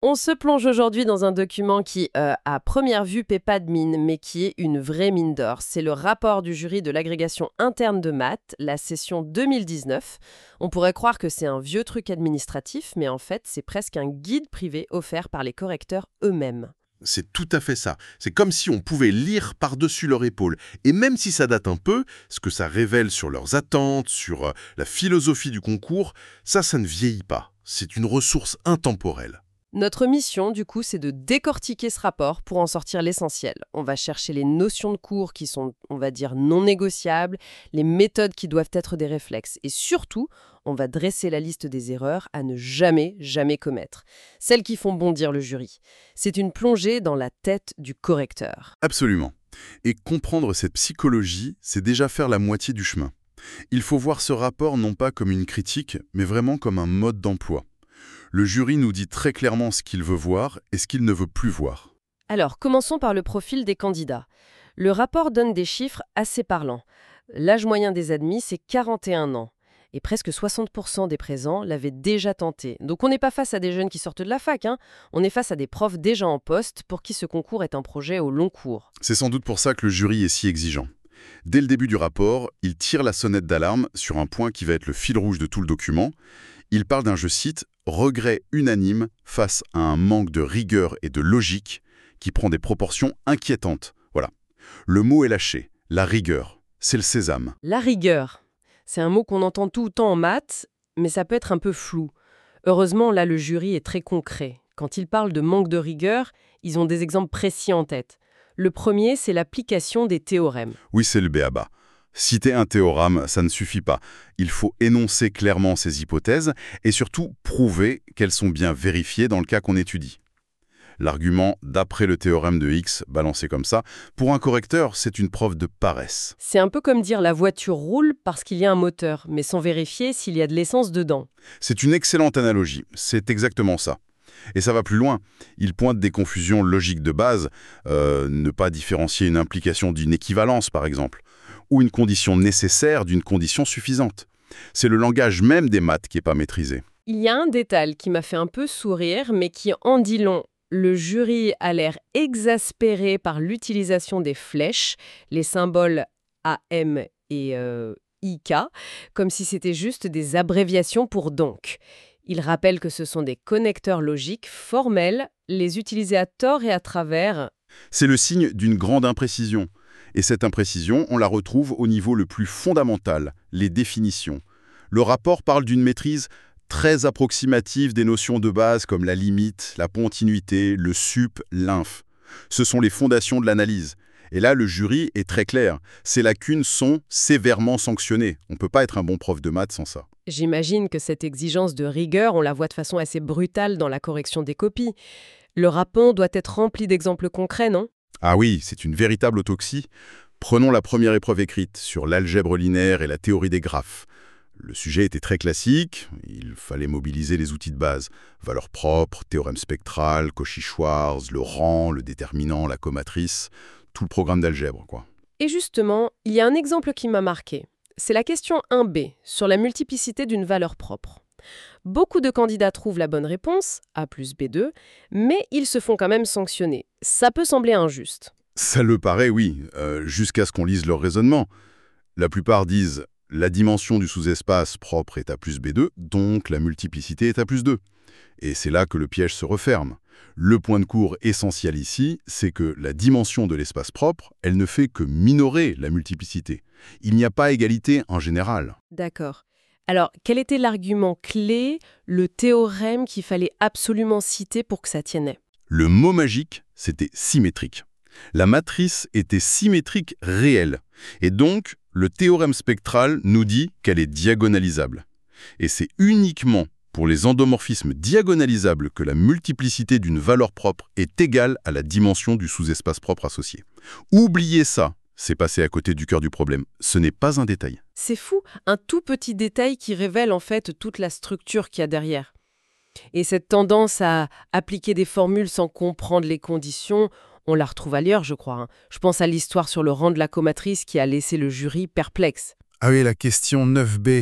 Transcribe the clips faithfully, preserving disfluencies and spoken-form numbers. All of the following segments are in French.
On se plonge aujourd'hui dans un document qui, euh, à première vue, paie pas de mine, mais qui est une vraie mine d'or. C'est le rapport du jury de l'agrégation interne de maths, la session deux mille dix-neuf. On pourrait croire que c'est un vieux truc administratif, mais en fait, c'est presque un guide privé offert par les correcteurs eux-mêmes. C'est tout à fait ça. C'est comme si on pouvait lire par-dessus leur épaule. Et même si ça date un peu, ce que ça révèle sur leurs attentes, sur euh, la philosophie du concours, ça, ça ne vieillit pas. C'est une ressource intemporelle. Notre mission, du coup, c'est de décortiquer ce rapport pour en sortir l'essentiel. On va chercher les notions de cours qui sont, on va dire, non négociables, les méthodes qui doivent être des réflexes. Et surtout, on va dresser la liste des erreurs à ne jamais, jamais commettre. Celles qui font bondir le jury. C'est une plongée dans la tête du correcteur. Absolument. Et comprendre cette psychologie, c'est déjà faire la moitié du chemin. Il faut voir ce rapport non pas comme une critique, mais vraiment comme un mode d'emploi. Le jury nous dit très clairement ce qu'il veut voir et ce qu'il ne veut plus voir. Alors, commençons par le profil des candidats. Le rapport donne des chiffres assez parlants. L'âge moyen des admis, c'est quarante et un ans. Et presque soixante pour cent des présents l'avaient déjà tenté. Donc on n'est pas face à des jeunes qui sortent de la fac, hein. On est face à des profs déjà en poste pour qui ce concours est un projet au long cours. C'est sans doute pour ça que le jury est si exigeant. Dès le début du rapport, il tire la sonnette d'alarme sur un point qui va être le fil rouge de tout le document. Il parle d'un, je cite, « regret unanime face à un manque de rigueur et de logique qui prend des proportions inquiétantes ». Voilà. Le mot est lâché, la rigueur, c'est le sésame. La rigueur, c'est un mot qu'on entend tout le temps en maths, mais ça peut être un peu flou. Heureusement, là, le jury est très concret. Quand ils parlent de manque de rigueur, ils ont des exemples précis en tête. Le premier, c'est l'application des théorèmes. Oui, c'est le b a-ba. Citer un théorème, ça ne suffit pas. Il faut énoncer clairement ces hypothèses et surtout prouver qu'elles sont bien vérifiées dans le cas qu'on étudie. L'argument « d'après le théorème de X » balancé comme ça, pour un correcteur, c'est une preuve de paresse. C'est un peu comme dire la voiture roule parce qu'il y a un moteur, mais sans vérifier s'il y a de l'essence dedans. C'est une excellente analogie, c'est exactement ça. Et ça va plus loin. Il pointe des confusions logiques de base, euh, ne pas différencier une implication d'une équivalence par exemple, ou une condition nécessaire d'une condition suffisante. C'est le langage même des maths qui n'est pas maîtrisé. Il y a un détail qui m'a fait un peu sourire, mais qui en dit long. Le jury a l'air exaspéré par l'utilisation des flèches, les symboles A M et euh, I K, comme si c'était juste des abréviations pour donc. Il rappelle que ce sont des connecteurs logiques formels, les utiliser à tort et à travers. C'est le signe d'une grande imprécision. Et cette imprécision, on la retrouve au niveau le plus fondamental, les définitions. Le rapport parle d'une maîtrise très approximative des notions de base comme la limite, la continuité, le sup, l'inf. Ce sont les fondations de l'analyse. Et là, le jury est très clair. Ces lacunes sont sévèrement sanctionnées. On ne peut pas être un bon prof de maths sans ça. J'imagine que cette exigence de rigueur, on la voit de façon assez brutale dans la correction des copies. Le rapport doit être rempli d'exemples concrets, non ? Ah oui, c'est une véritable autopsie. Prenons la première épreuve écrite sur l'algèbre linéaire et la théorie des graphes. Le sujet était très classique, il fallait mobiliser les outils de base. Valeurs propres, théorème spectral, Cauchy-Schwarz, le rang, le déterminant, la comatrice, tout le programme d'algèbre, quoi. Et justement, il y a un exemple qui m'a marqué. C'est la question un B, sur la multiplicité d'une valeur propre. Beaucoup de candidats trouvent la bonne réponse, A plus B deux, mais ils se font quand même sanctionner. Ça peut sembler injuste. Ça le paraît, oui, euh, jusqu'à ce qu'on lise leur raisonnement. La plupart disent « la dimension du sous-espace propre est A plus B deux, donc la multiplicité est A plus deux ». Et c'est là que le piège se referme. Le point de cours essentiel ici, c'est que la dimension de l'espace propre, elle ne fait que minorer la multiplicité. Il n'y a pas égalité en général. D'accord. Alors, quel était l'argument clé, le théorème qu'il fallait absolument citer pour que ça tienne ? Le mot magique, c'était symétrique. La matrice était symétrique réelle. Et donc, le théorème spectral nous dit qu'elle est diagonalisable. Et c'est uniquement pour les endomorphismes diagonalisables que la multiplicité d'une valeur propre est égale à la dimension du sous-espace propre associé. Oubliez ça, c'est passer à côté du cœur du problème. Ce n'est pas un détail. C'est fou, un tout petit détail qui révèle en fait toute la structure qu'il y a derrière. Et cette tendance à appliquer des formules sans comprendre les conditions, on la retrouve ailleurs, je crois. Hein. Je pense à l'histoire sur le rang de la comatrice qui a laissé le jury perplexe. Ah oui, la question neuf B.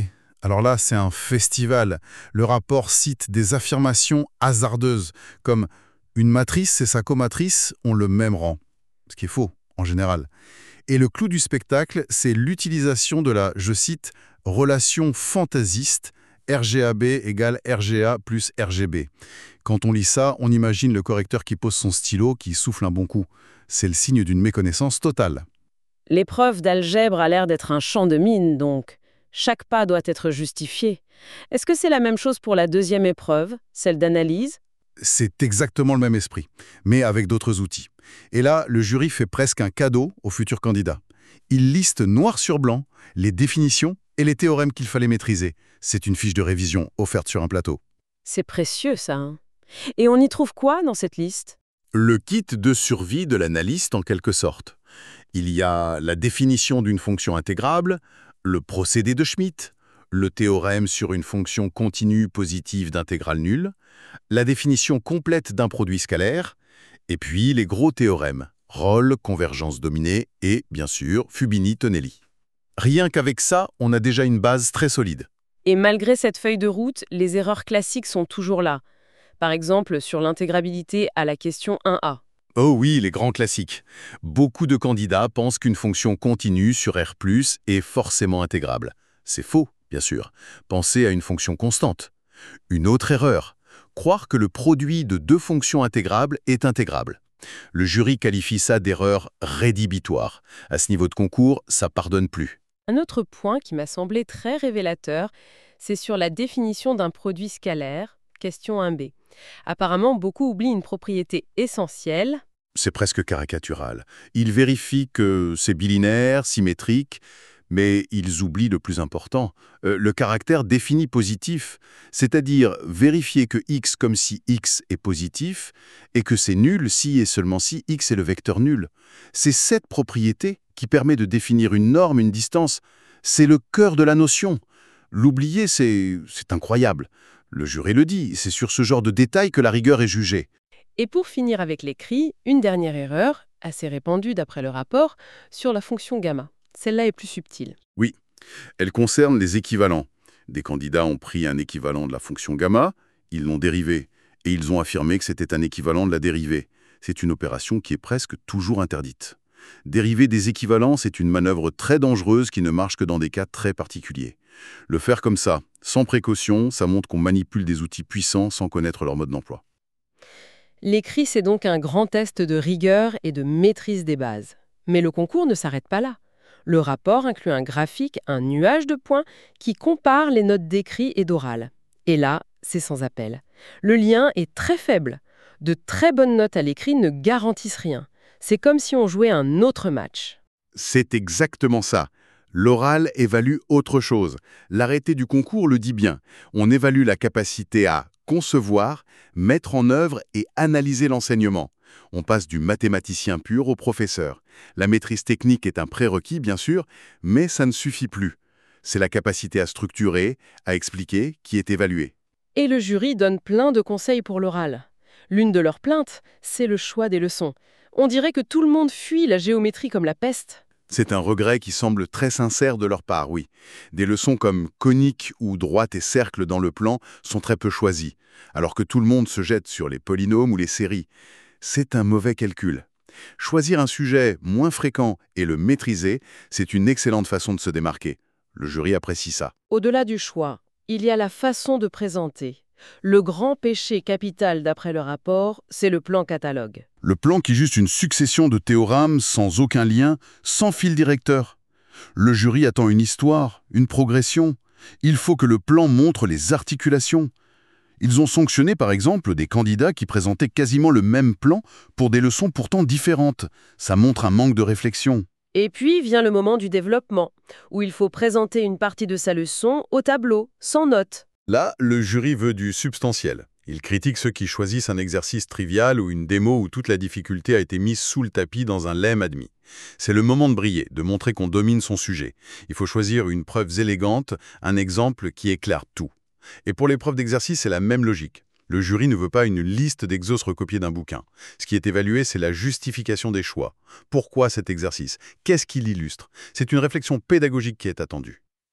Alors là, c'est un festival. Le rapport cite des affirmations hasardeuses, comme une matrice et sa comatrice ont le même rang, ce qui est faux, en général. Et le clou du spectacle, c'est l'utilisation de la, je cite, relation fantaisiste, R G A B égale R G A plus R G B. Quand on lit ça, on imagine le correcteur qui pose son stylo, qui souffle un bon coup. C'est le signe d'une méconnaissance totale. L'épreuve d'algèbre a l'air d'être un champ de mine, donc. Chaque pas doit être justifié. Est-ce que c'est la même chose pour la deuxième épreuve, celle d'analyse? C'est exactement le même esprit, mais avec d'autres outils. Et là, le jury fait presque un cadeau aux futurs candidats. Il liste noir sur blanc les définitions et les théorèmes qu'il fallait maîtriser. C'est une fiche de révision offerte sur un plateau. C'est précieux, ça. Hein. Et on y trouve quoi dans cette liste? Le kit de survie de l'analyste, en quelque sorte. Il y a la définition d'une fonction intégrable, le procédé de Schmitt, le théorème sur une fonction continue positive d'intégrale nulle, la définition complète d'un produit scalaire, et puis les gros théorèmes, Rolle, convergence dominée et, bien sûr, Fubini-Tonelli. Rien qu'avec ça, on a déjà une base très solide. Et malgré cette feuille de route, les erreurs classiques sont toujours là. Par exemple, sur l'intégrabilité à la question un A. Oh oui, les grands classiques. Beaucoup de candidats pensent qu'une fonction continue sur R plus est forcément intégrable. C'est faux, bien sûr. Pensez à une fonction constante. Une autre erreur, croire que le produit de deux fonctions intégrables est intégrable. Le jury qualifie ça d'erreur rédhibitoire. À ce niveau de concours, ça pardonne plus. Un autre point qui m'a semblé très révélateur, c'est sur la définition d'un produit scalaire, question un B. Apparemment, beaucoup oublient une propriété essentielle. C'est presque caricatural. Ils vérifient que c'est bilinéaire, symétrique, mais ils oublient le plus important, euh, le caractère défini positif, c'est-à-dire vérifier que x comme si x est positif et que c'est nul si et seulement si x est le vecteur nul. C'est cette propriété qui permet de définir une norme, une distance. C'est le cœur de la notion. L'oublier, c'est c'est incroyable. Le jury le dit, c'est sur ce genre de détails que la rigueur est jugée. Et pour finir avec l'écrit, une dernière erreur, assez répandue d'après le rapport, sur la fonction gamma. Celle-là est plus subtile. Oui, elle concerne les équivalents. Des candidats ont pris un équivalent de la fonction gamma, ils l'ont dérivé, et ils ont affirmé que c'était un équivalent de la dérivée. C'est une opération qui est presque toujours interdite. Dériver des équivalents, c'est une manœuvre très dangereuse qui ne marche que dans des cas très particuliers. Le faire comme ça, sans précaution, ça montre qu'on manipule des outils puissants sans connaître leur mode d'emploi. L'écrit, c'est donc un grand test de rigueur et de maîtrise des bases. Mais le concours ne s'arrête pas là. Le rapport inclut un graphique, un nuage de points, qui compare les notes d'écrit et d'oral. Et là, c'est sans appel. Le lien est très faible. De très bonnes notes à l'écrit ne garantissent rien. C'est comme si on jouait un autre match. C'est exactement ça. L'oral évalue autre chose. L'arrêté du concours le dit bien. On évalue la capacité à concevoir, mettre en œuvre et analyser l'enseignement. On passe du mathématicien pur au professeur. La maîtrise technique est un prérequis, bien sûr, mais ça ne suffit plus. C'est la capacité à structurer, à expliquer, qui est évaluée. Et le jury donne plein de conseils pour l'oral. L'une de leurs plaintes, c'est le choix des leçons. On dirait que tout le monde fuit la géométrie comme la peste. C'est un regret qui semble très sincère de leur part, oui. Des leçons comme conique ou droite et cercle dans le plan sont très peu choisies, alors que tout le monde se jette sur les polynômes ou les séries. C'est un mauvais calcul. Choisir un sujet moins fréquent et le maîtriser, c'est une excellente façon de se démarquer. Le jury apprécie ça. Au-delà du choix, il y a la façon de présenter. Le grand péché capital d'après le rapport, c'est le plan catalogue. Le plan qui est juste une succession de théorèmes sans aucun lien, sans fil directeur. Le jury attend une histoire, une progression. Il faut que le plan montre les articulations. Ils ont sanctionné par exemple des candidats qui présentaient quasiment le même plan pour des leçons pourtant différentes. Ça montre un manque de réflexion. Et puis vient le moment du développement, où il faut présenter une partie de sa leçon au tableau, sans notes. Là, le jury veut du substantiel. Il critique ceux qui choisissent un exercice trivial ou une démo où toute la difficulté a été mise sous le tapis dans un lemme admis. C'est le moment de briller, de montrer qu'on domine son sujet. Il faut choisir une preuve élégante, un exemple qui éclaire tout. Et pour l'épreuve d'exercice, c'est la même logique. Le jury ne veut pas une liste d'exos recopiée d'un bouquin. Ce qui est évalué, c'est la justification des choix. Pourquoi cet exercice? Qu'est-ce qui l'illustre? C'est une réflexion pédagogique qui est attendue.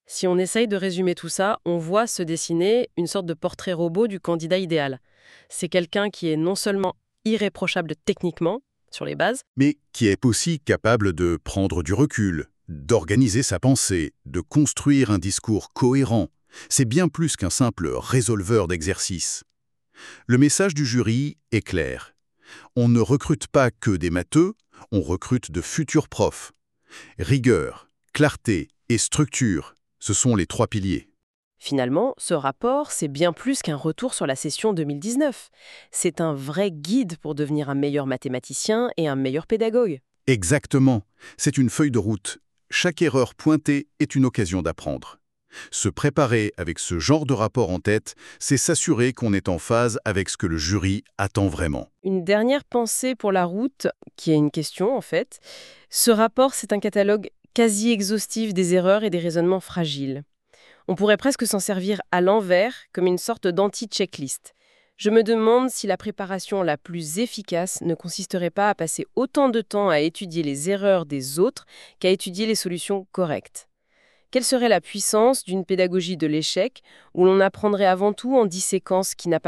Si on essaye de résumer tout ça, on voit se dessiner une sorte de portrait robot du candidat idéal. C'est quelqu'un qui est non seulement irréprochable techniquement, sur les bases, mais qui est aussi capable de prendre du recul, d'organiser sa pensée, de construire un discours cohérent. C'est bien plus qu'un simple résolveur d'exercices. Le message du jury est clair. On ne recrute pas que des matheux, on recrute de futurs profs. Rigueur, clarté et structure, ce sont les trois piliers. Finalement, ce rapport, c'est bien plus qu'un retour sur la session deux mille dix-neuf. C'est un vrai guide pour devenir un meilleur mathématicien et un meilleur pédagogue. Exactement. C'est une feuille de route. Chaque erreur pointée est une occasion d'apprendre. Se préparer avec ce genre de rapport en tête, c'est s'assurer qu'on est en phase avec ce que le jury attend vraiment. Une dernière pensée pour la route, qui est une question en fait. Ce rapport, c'est un catalogue quasi exhaustif des erreurs et des raisonnements fragiles. On pourrait presque s'en servir à l'envers, comme une sorte d'anti-checklist. Je me demande si la préparation la plus efficace ne consisterait pas à passer autant de temps à étudier les erreurs des autres qu'à étudier les solutions correctes. Quelle serait la puissance d'une pédagogie de l'échec où l'on apprendrait avant tout en disséquant ce qui n'a pas marché ?